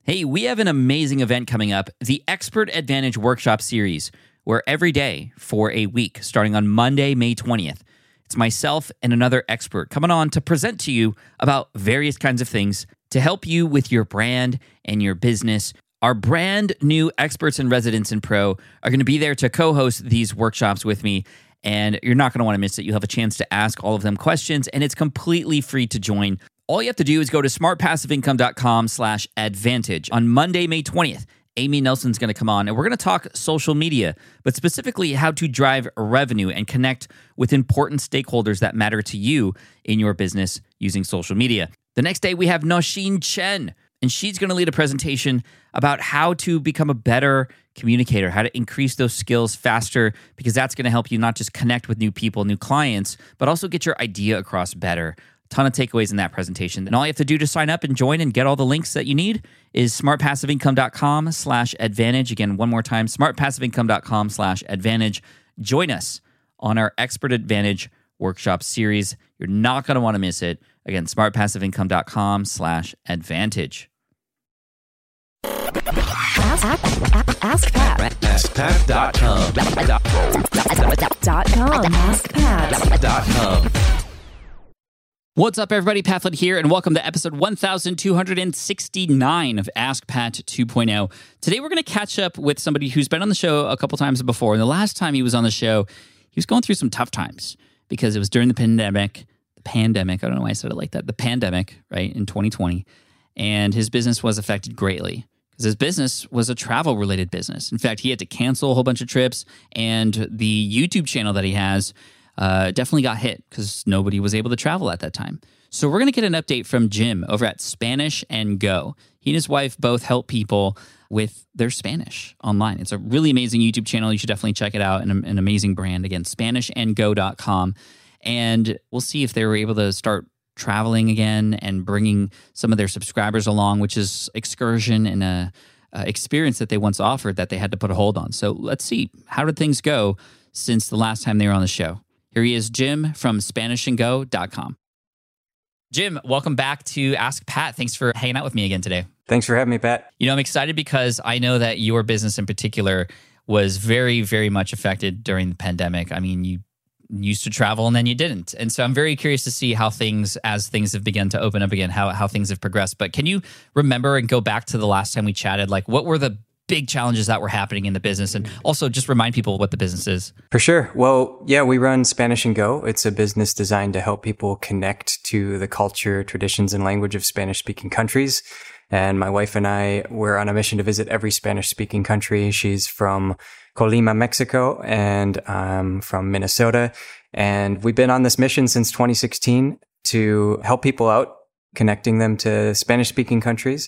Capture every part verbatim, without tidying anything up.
Hey, we have an amazing event coming up, the Expert Advantage Workshop Series, where every day for a week, starting on Monday, May twentieth, it's myself and another expert coming on to present to you about various kinds of things to help you with your brand and your business. Our brand new experts and residents in Pro are going to be there to co-host these workshops with me, and you're not going to want to miss it. You'll have a chance to ask all of them questions, and it's completely free to join. All you have to do is go to smartpassiveincome.com slash advantage. On Monday, May twentieth, Amy Nelson's going to come on, and we're going to talk social media, but specifically how to drive revenue and connect with important stakeholders that matter to you in your business using social media. The next day, we have Nosheen Chen, and she's going to lead a presentation about how to become a better communicator, how to increase those skills faster, because that's going to help you not just connect with new people, new clients, but also get your idea across better. Ton of takeaways in that presentation. And all you have to do to sign up and join and get all the links that you need is smartpassiveincome.com slash advantage. Again, one more time, smartpassiveincome.com slash advantage. Join us on our Expert Advantage Workshop Series. You're not going to want to miss it. Again, smartpassiveincome.com slash advantage. Ask, ask, ask Pat. ask pat dot com. Dot com. ask pat dot com. What's up, everybody? Pat Flynn here, and welcome to episode one thousand two hundred sixty-nine of Ask Pat two point oh. Today, we're going to catch up with somebody who's been on the show a couple times before. And the last time he was on the show, he was going through some tough times because it was during the pandemic. The pandemic, I don't know why I said it like that. The pandemic, right, in twenty twenty. And his business was affected greatly because his business was a travel-related business. In fact, he had to cancel a whole bunch of trips, and the YouTube channel that he has Uh, definitely got hit because nobody was able to travel at that time. So we're going to get an update from Jim over at Spanish and Go. He and his wife both help people with their Spanish online. It's a really amazing YouTube channel. You should definitely check it out. An, an amazing brand. Again, spanish and go dot com. And we'll see if they were able to start traveling again and bringing some of their subscribers along, which is excursion and a, a experience that they once offered that they had to put a hold on. So let's see. How did things go since the last time they were on the show? Here he is, Jim from spanish and go dot com. Jim, welcome back to Ask Pat. Thanks for hanging out with me again today. Thanks for having me, Pat. You know, I'm excited because I know that your business in particular was very, very much affected during the pandemic. I mean, you used to travel and then you didn't. And so I'm very curious to see how things, as things have begun to open up again, how, how things have progressed. But can you remember and go back to the last time we chatted? Like, what were the big challenges that were happening in the business, and also just remind people what the business is? For sure. Well, yeah, we run Spanish and Go. It's a business designed to help people connect to the culture, traditions, and language of Spanish-speaking countries. And my wife and I were on a mission to visit every Spanish-speaking country. She's from Colima, Mexico, and I'm from Minnesota. And we've been on this mission since twenty sixteen to help people out, connecting them to Spanish-speaking countries.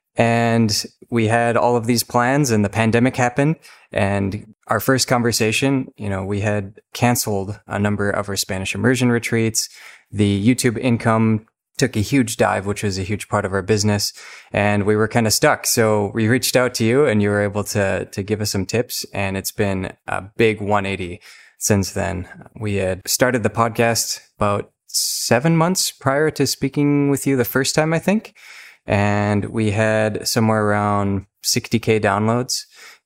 And we had all of these plans, and the pandemic happened. And our first conversation, you know, we had canceled a number of our Spanish immersion retreats. The YouTube income took a huge dive, which was a huge part of our business. And we were kind of stuck. So we reached out to you, and you were able to, to give us some tips. And it's been a big one eighty since then. We had started the podcast about seven months prior to speaking with you the first time, I think. And we had somewhere around sixty K downloads,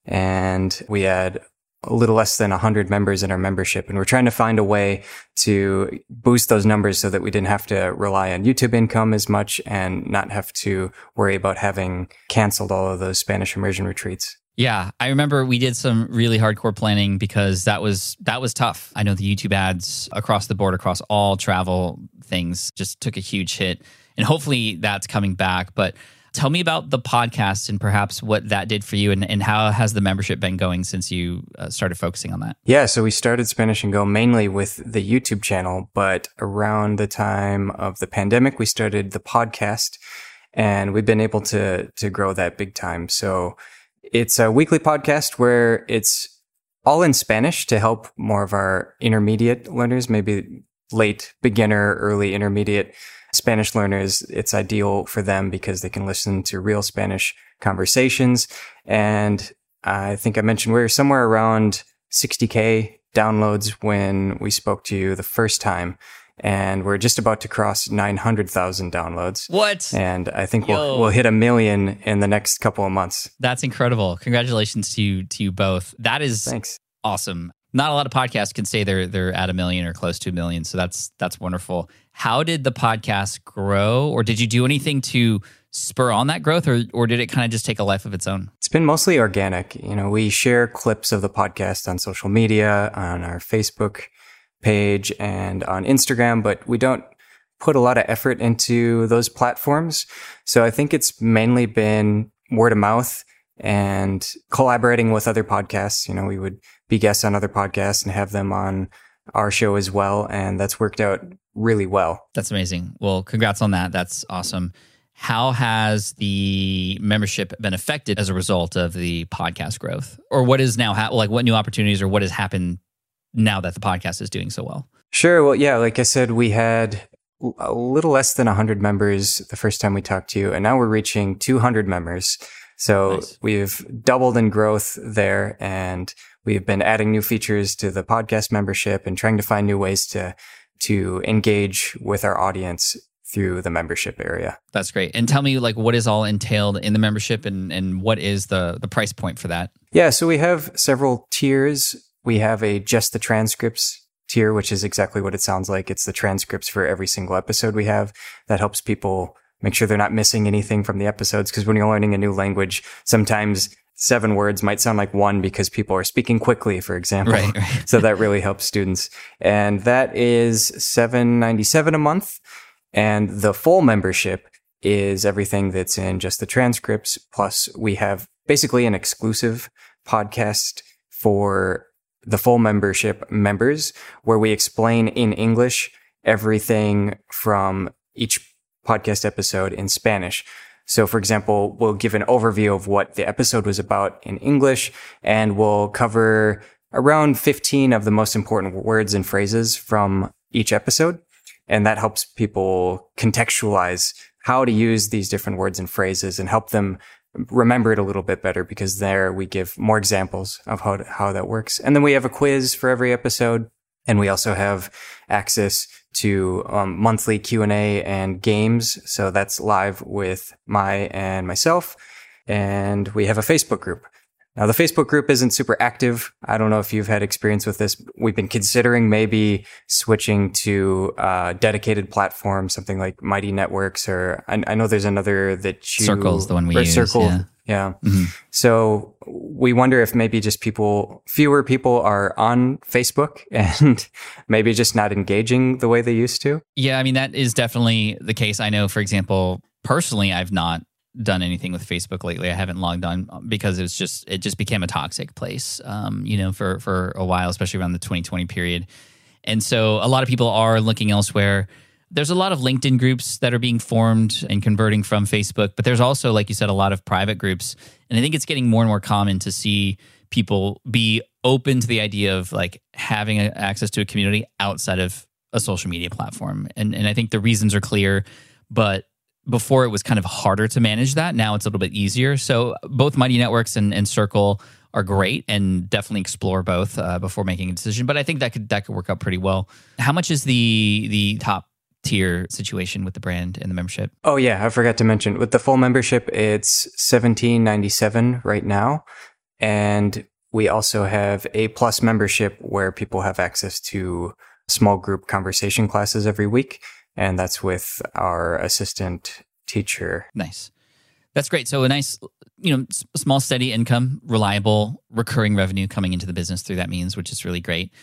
and we had a little less than one hundred members in our membership. And we're trying to find a way to boost those numbers so that we didn't have to rely on YouTube income as much and not have to worry about having canceled all of those Spanish immersion retreats. Yeah, I remember we did some really hardcore planning because that was that was tough. I know the YouTube ads across the board, across all travel things, just took a huge hit. And hopefully that's coming back. But tell me about the podcast and perhaps what that did for you, and, and how has the membership been going since you uh, started focusing on that? Yeah, so we started Spanish and Go mainly with the YouTube channel, but around the time of the pandemic, we started the podcast, and we've been able to to grow that big time. So it's a weekly podcast where it's all in Spanish to help more of our intermediate learners, maybe late beginner, early intermediate Spanish learners. It's ideal for them because they can listen to real Spanish conversations. And I think I mentioned we we're somewhere around sixty K downloads when we spoke to you the first time. and we're just about to cross nine hundred thousand downloads. What? And I think Yo. we'll, we'll hit a million in the next couple of months. That's incredible. Congratulations to you, to you both. That is Thanks. awesome. Not a lot of podcasts can say they're they're at a million or close to a million, so that's that's wonderful. How did the podcast grow, or did you do anything to spur on that growth, or or did it kind of just take a life of its own? It's been mostly organic. You know, we share clips of the podcast on social media, on our Facebook page, and on Instagram, but we don't put a lot of effort into those platforms. So I think it's mainly been word of mouth and collaborating with other podcasts. You know, we would be guests on other podcasts and have them on our show as well. And that's worked out really well. That's amazing. Well, congrats on that. That's awesome. How has the membership been affected as a result of the podcast growth? Or what is now, ha- like what new opportunities or what has happened now that the podcast is doing so well? Sure. Well, yeah, like I said, we had a little less than one hundred members the first time we talked to you, and now we're reaching two hundred members. So Nice. We've doubled in growth there, and we've been adding new features to the podcast membership and trying to find new ways to to engage with our audience through the membership area. That's great. And tell me, like, what is all entailed in the membership, and, and what is the the price point for that? Yeah, so we have several tiers. We have a just the transcripts tier, which is exactly what it sounds like. It's the transcripts for every single episode we have. That helps people make sure they're not missing anything from the episodes. Because when you're learning a new language, sometimes seven words might sound like one because people are speaking quickly, for example. Right, right. So that really helps students. And that is seven dollars and ninety-seven cents a month. And the full membership is everything that's in just the transcripts. Plus, we have basically an exclusive podcast for the full membership members, where we explain in English everything from each podcast episode in Spanish. So, for example, we'll give an overview of what the episode was about in English, and we'll cover around fifteen of the most important words and phrases from each episode. And that helps people contextualize how to use these different words and phrases and help them remember it a little bit better, because there we give more examples of how to, how that works. And then we have a quiz for every episode. And we also have access to um, monthly Q and A and games. So that's live with Mai and myself. And we have a Facebook group. Now, the Facebook group isn't super active. I don't know if you've had experience with this. We've been considering maybe switching to a dedicated platform, something like Mighty Networks, or I, I know there's another that you... Circle's the one we or use, Circle, yeah. yeah. Mm-hmm. So we wonder if maybe just people, fewer people are on Facebook and maybe just not engaging the way they used to. Yeah, I mean, that is definitely the case. I know, for example, personally, I've not done anything with Facebook lately. I haven't logged on because it's just it just became a toxic place, um, you know, for for a while, especially around the twenty twenty period. And so a lot of people are looking elsewhere. There's a lot of LinkedIn groups that are being formed and converting from Facebook, but there's also, like you said, a lot of private groups. And I think it's getting more and more common to see people be open to the idea of like having a, access to a community outside of a social media platform. And and I think the reasons are clear, but before it was kind of harder to manage that. Now it's a little bit easier. So both Mighty Networks and, and Circle are great, and definitely explore both uh, before making a decision. But I think that could that could work out pretty well. How much is the the top tier situation with the brand and the membership? Oh yeah, I forgot to mention, with the full membership, it's seventeen ninety-seven right now. And we also have a plus membership where people have access to small group conversation classes every week. And that's with our assistant teacher. Nice. That's great. So a nice, you know, s- small, steady income, reliable, recurring revenue coming into the business through that means, which is really great.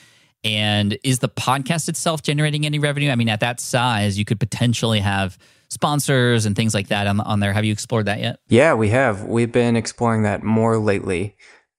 And is the podcast itself generating any revenue? I mean, at that size, you could potentially have sponsors and things like that on, on there. Have you explored that yet? Yeah, we have. We've been exploring that more lately.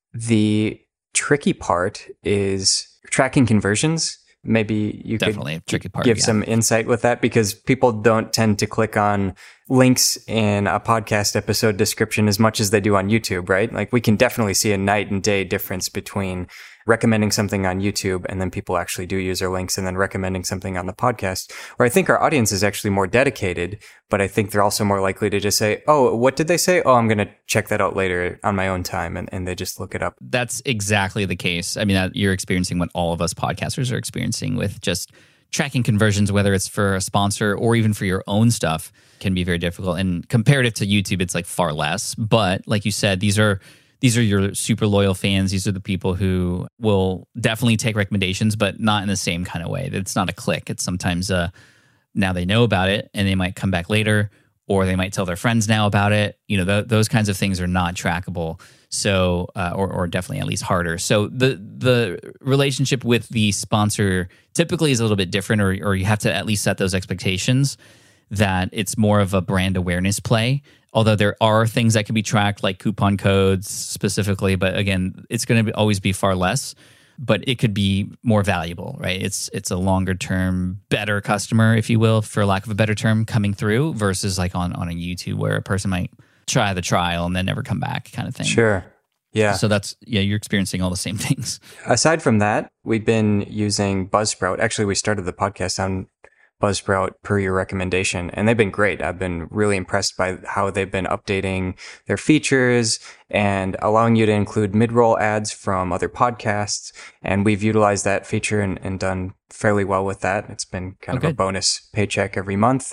The tricky part is tracking conversions. Maybe you Definitely a could tricky part, give yeah. some insight with that, because people don't tend to click on links in a podcast episode description as much as they do on YouTube, right? Like, we can definitely see a night and day difference between recommending something on YouTube and then people actually do use our links, and then recommending something on the podcast. Or I think our audience is actually more dedicated, but I think they're also more likely to just say, oh, what did they say? Oh, I'm going to check that out later on my own time. And, and they just look it up. That's exactly the case. I mean, that you're experiencing what all of us podcasters are experiencing with just tracking conversions, whether it's for a sponsor or even for your own stuff, can be very difficult. And comparative to YouTube, it's like far less. But like you said, these are these are your super loyal fans. These are the people who will definitely take recommendations, but not in the same kind of way. It's not a click. It's sometimes uh, now they know about it and they might come back later, or they might tell their friends now about it. You know, th- those kinds of things are not trackable. So, uh, or, or definitely at least harder. So the the relationship with the sponsor typically is a little bit different, or or you have to at least set those expectations that it's more of a brand awareness play. Although there are things that can be tracked, like coupon codes specifically, but again, it's going to always be far less. But it could be more valuable, right? It's it's a longer term, better customer, if you will, for lack of a better term, coming through versus like on, on a YouTube where a person might try the trial and then never come back kind of thing. Sure. Yeah. So that's, yeah, you're experiencing all the same things. Aside from that, we've been using Buzzsprout. Actually, we started the podcast on Buzzsprout per your recommendation, and they've been great. I've been really impressed by how they've been updating their features and allowing you to include mid-roll ads from other podcasts. And we've utilized that feature and, and done fairly well with that. It's been kind Oh, of a good. bonus paycheck every month.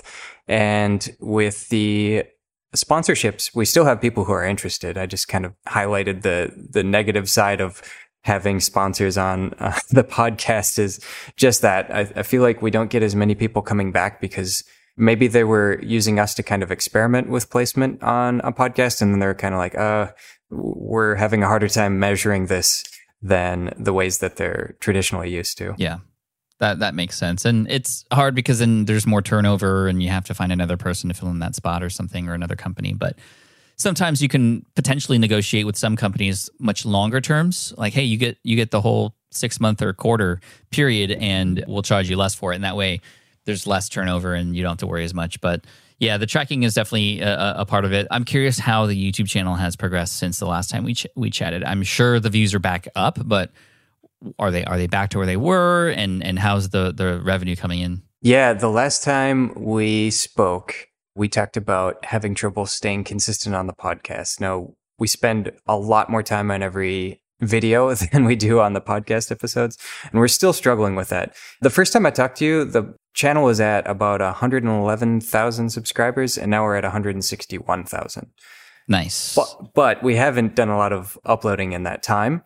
And with the sponsorships, we still have people who are interested. I just kind of highlighted the the negative side of having sponsors on uh, the podcast is just that. I, I feel like we don't get as many people coming back because maybe they were using us to kind of experiment with placement on a podcast, and then they're kind of like, uh, we're having a harder time measuring this than the ways that they're traditionally used to. Yeah, that that makes sense. And it's hard because then there's more turnover and you have to find another person to fill in that spot or something, or another company. But sometimes you can potentially negotiate with some companies much longer terms. Like, hey, you get you get the whole six month or quarter period, and we'll charge you less for it. And that way, there's less turnover, and you don't have to worry as much. But yeah, the tracking is definitely a, a part of it. I'm curious how the YouTube channel has progressed since the last time we ch- we chatted. I'm sure the views are back up, but are they are they back to where they were? And and how's the the revenue coming in? Yeah, the last time we spoke, we talked about having trouble staying consistent on the podcast. Now, we spend a lot more time on every video than we do on the podcast episodes, and we're still struggling with that. The first time I talked to you, the channel was at about one hundred eleven thousand subscribers, and now we're at one hundred sixty-one thousand. Nice. But, but we haven't done a lot of uploading in that time.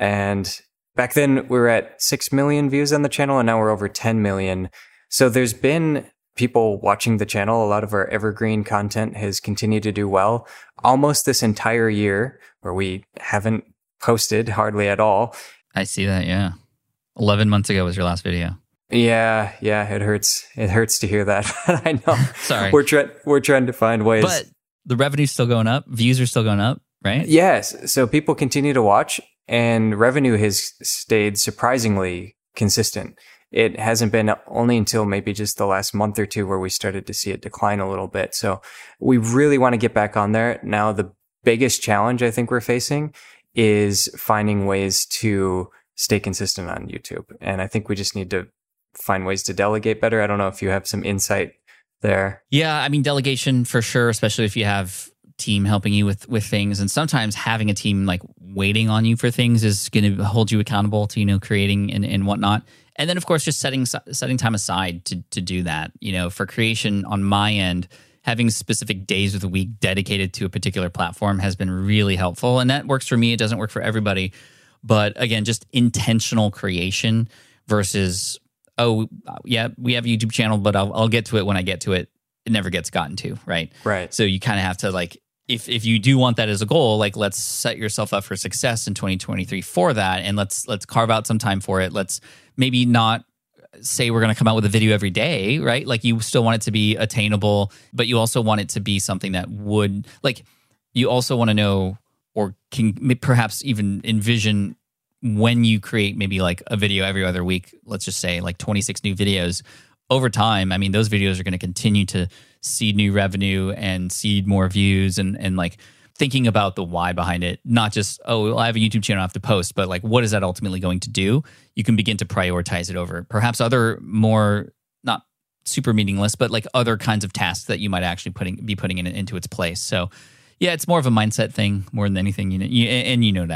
And back then, we were at six million views on the channel, and now we're over ten million. So there's been people watching the channel. A lot of our evergreen content has continued to do well. Almost this entire year, where we haven't posted hardly at all. I see that, yeah. eleven months ago was your last video. Yeah, yeah, it hurts. It hurts to hear that. I know. Sorry. We're trying. We're trying to find ways. But the revenue's still going up. Views are still going up, right? Yes. So people continue to watch, and revenue has stayed surprisingly consistent. It hasn't been only until maybe just the last month or two where we started to see it decline a little bit. So we really want to get back on there. Now, the biggest challenge I think we're facing is finding ways to stay consistent on YouTube. And I think we just need to find ways to delegate better. I don't know if you have some insight there. Yeah, I mean, delegation for sure, especially if you have team helping you with with things. And sometimes having a team like waiting on you for things is going to hold you accountable to, you know, creating and, and whatnot. And then, of course, just setting setting time aside to to do that. You know, for creation on my end, having specific days of the week dedicated to a particular platform has been really helpful. And that works for me. It doesn't work for everybody. But again, just intentional creation versus, oh, yeah, we have a YouTube channel, but I'll, I'll get to it when I get to it. It never gets gotten to, right? Right. So you kind of have to like, if if you do want that as a goal, like let's set yourself up for success in twenty twenty-three for that, and let's let's carve out some time for it. Let's maybe not say we're going to come out with a video every day, right? Like you still want it to be attainable, but you also want it to be something that would, like, you also want to know or can perhaps even envision when you create maybe like a video every other week, let's just say like twenty-six new videos over time. I mean, those videos are going to continue to seed new revenue and seed more views, and and like thinking about the why behind it, not just, oh, well, I have a YouTube channel I have to post, but like, what is that ultimately going to do? You can begin to prioritize it over perhaps other more, not super meaningless, but like other kinds of tasks that you might actually putting be putting in, into its place. So yeah, it's more of a mindset thing more than anything, you know, you, and you know that.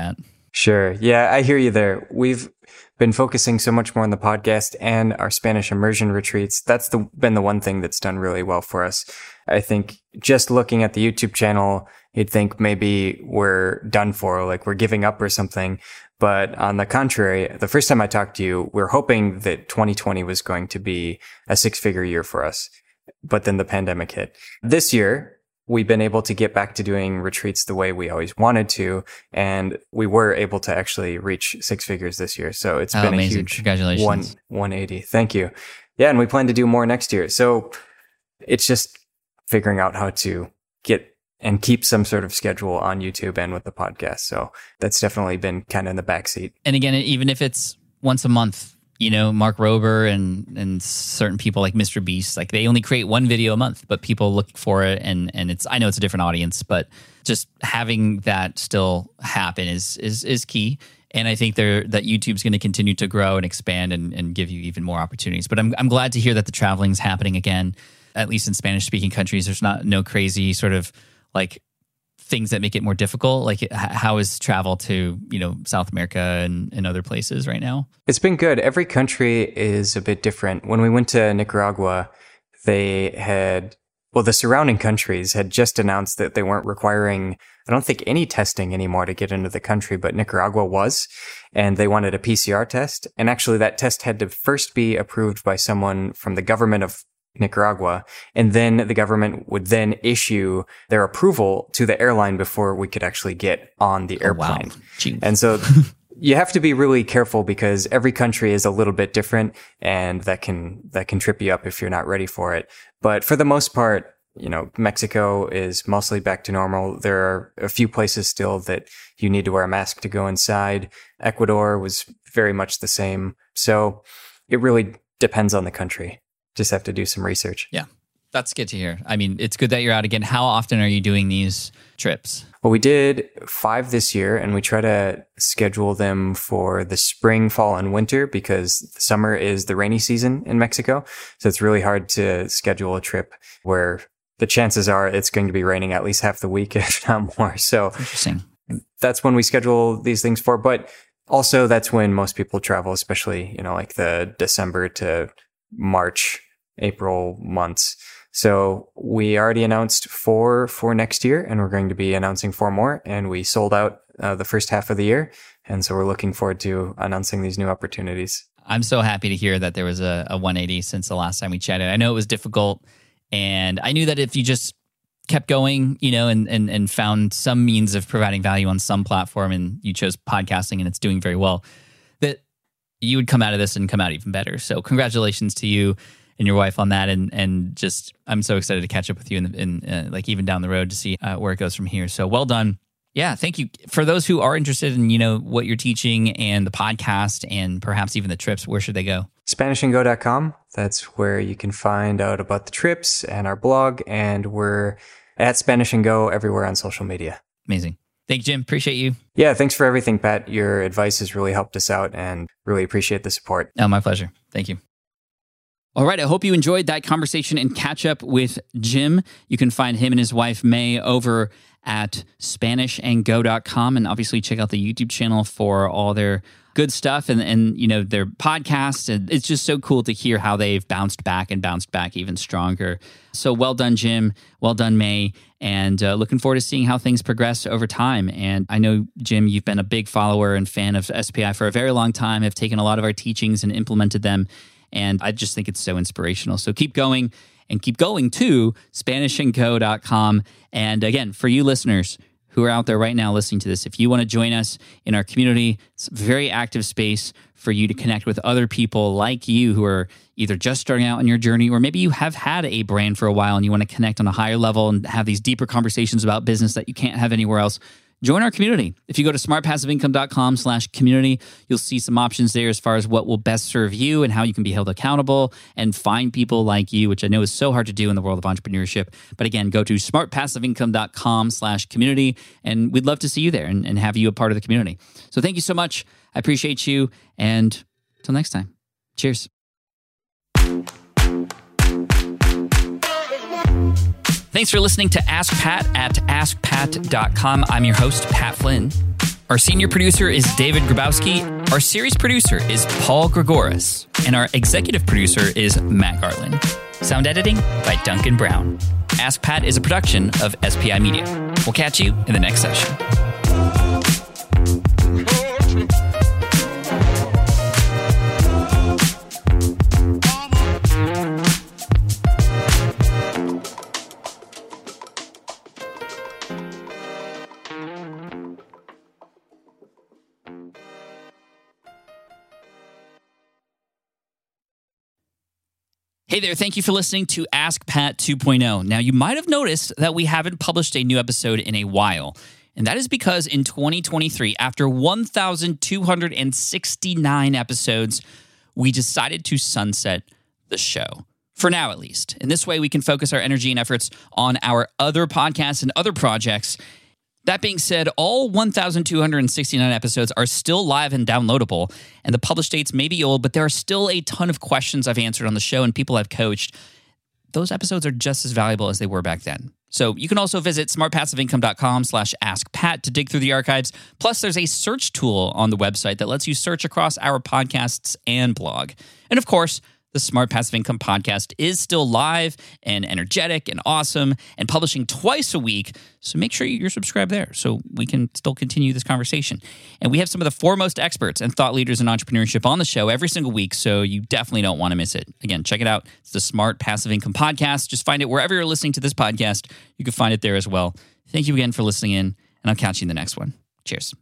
Sure. Yeah, I hear you there. We've been focusing so much more on the podcast and our Spanish immersion retreats. That's the, been the one thing that's done really well for us. I think just looking at the YouTube channel, you'd think maybe we're done for, like we're giving up or something. But on the contrary, the first time I talked to you, we were hoping that twenty twenty was going to be a six-figure year for us. But then the pandemic hit. This year, we've been able to get back to doing retreats the way we always wanted to. And we were able to actually reach six figures this year. So it's oh, been amazing. a huge Congratulations. one, 180. Thank you. Yeah. And we plan to do more next year. So it's just figuring out how to get and keep some sort of schedule on YouTube and with the podcast. So that's definitely been kind of in the backseat. And again, even if it's once a month, you know, Mark Rober and and certain people like Mister Beast, like they only create one video a month, but people look for it, and and it's I know it's a different audience, but just having that still happen is is is key. And I think there that YouTube's going to continue to grow and expand and, and give you even more opportunities. But I'm I'm glad to hear that the traveling's happening again, at least in Spanish speaking countries. There's not no crazy sort of like things that make it more difficult? Like how is travel to, you know, South America and, and other places right now? It's been good. Every country is a bit different. When we went to Nicaragua, they had, well, the surrounding countries had just announced that they weren't requiring, I don't think, any testing anymore to get into the country, but Nicaragua was, and they wanted a P C R test. And actually that test had to first be approved by someone from the government of Nicaragua, and then the government would then issue their approval to the airline before we could actually get on the airplane. Oh, wow. And so you have to be really careful because every country is a little bit different, and that can that can trip you up if you're not ready for it. But for the most part, you know, Mexico is mostly back to normal. There are a few places still that you need to wear a mask to go inside. Ecuador was very much the same. So it really depends on the country. Just have to do some research. Yeah, that's good to hear. I mean, it's good that you're out again. How often are you doing these trips? Well, we did five this year, and we try to schedule them for the spring, fall, and winter because summer is the rainy season in Mexico. So it's really hard to schedule a trip where the chances are it's going to be raining at least half the week, if not more. So interesting. That's when we schedule these things for. But also that's when most people travel, especially, you know, like the December to March, April months. So we already announced four for next year, and we're going to be announcing four more. And we sold out uh, the first half of the year. And so we're looking forward to announcing these new opportunities. I'm so happy to hear that there was a, a one eighty since the last time we chatted. I know it was difficult, and I knew that if you just kept going, you know, and, and, and found some means of providing value on some platform, and you chose podcasting and it's doing very well, that you would come out of this and come out even better. So congratulations to you and your wife on that. And, and just, I'm so excited to catch up with you in, in uh, like even down the road to see uh, where it goes from here. So well done. Yeah. Thank you. For those who are interested in, you know, what you're teaching and the podcast and perhaps even the trips, where should they go? Spanish and go dot com. That's where you can find out about the trips and our blog. And we're at Spanish and Go everywhere on social media. Amazing. Thank you, Jim. Appreciate you. Yeah, thanks for everything, Pat. Your advice has really helped us out and really appreciate the support. Oh, my pleasure. Thank you. All right. I hope you enjoyed that conversation and catch up with Jim. You can find him and his wife, May, over at Spanish and Go dot com. And obviously check out the YouTube channel for all their good stuff and, and you know, their podcast. And it's just so cool to hear how they've bounced back and bounced back even stronger. So well done, Jim. Well done, May. And uh, looking forward to seeing how things progress over time. And I know, Jim, you've been a big follower and fan of S P I for a very long time, have taken a lot of our teachings and implemented them. And I just think it's so inspirational. So keep going and keep going to Spanish and Go dot com. And again, for you listeners who are out there right now listening to this, if you want to join us in our community, it's a very active space for you to connect with other people like you who are either just starting out on your journey, or maybe you have had a brand for a while and you want to connect on a higher level and have these deeper conversations about business that you can't have anywhere else. Join our community. If you go to smart passive income dot com slash community, you'll see some options there as far as what will best serve you and how you can be held accountable and find people like you, which I know is so hard to do in the world of entrepreneurship. But again, go to smart passive income dot com slash community, and we'd love to see you there and, and have you a part of the community. So thank you so much. I appreciate you. And until next time, cheers. Thanks for listening to Ask Pat at ask pat dot com. I'm your host, Pat Flynn. Our senior producer is David Grabowski. Our series producer is Paul Gregoris. And our executive producer is Matt Garland. Sound editing by Duncan Brown. Ask Pat is a production of S P I Media. We'll catch you in the next session. Hey there, thank you for listening to Ask Pat two point oh. Now, you might have noticed that we haven't published a new episode in a while, and that is because in twenty twenty-three, after one thousand two hundred sixty-nine episodes, we decided to sunset the show. For now, at least. In this way, we can focus our energy and efforts on our other podcasts and other projects. That being said, all one thousand two hundred sixty-nine episodes are still live and downloadable, and the published dates may be old, but there are still a ton of questions I've answered on the show and people I've coached. Those episodes are just as valuable as they were back then. So you can also visit smartpassiveincome.com slash askpat to dig through the archives. Plus, there's a search tool on the website that lets you search across our podcasts and blog. And of course, the Smart Passive Income podcast is still live and energetic and awesome and publishing twice a week. So make sure you're subscribed there so we can still continue this conversation. And we have some of the foremost experts and thought leaders in entrepreneurship on the show every single week, so you definitely don't want to miss it. Again, check it out. It's the Smart Passive Income podcast. Just find it wherever you're listening to this podcast. You can find it there as well. Thank you again for listening in, and I'll catch you in the next one. Cheers.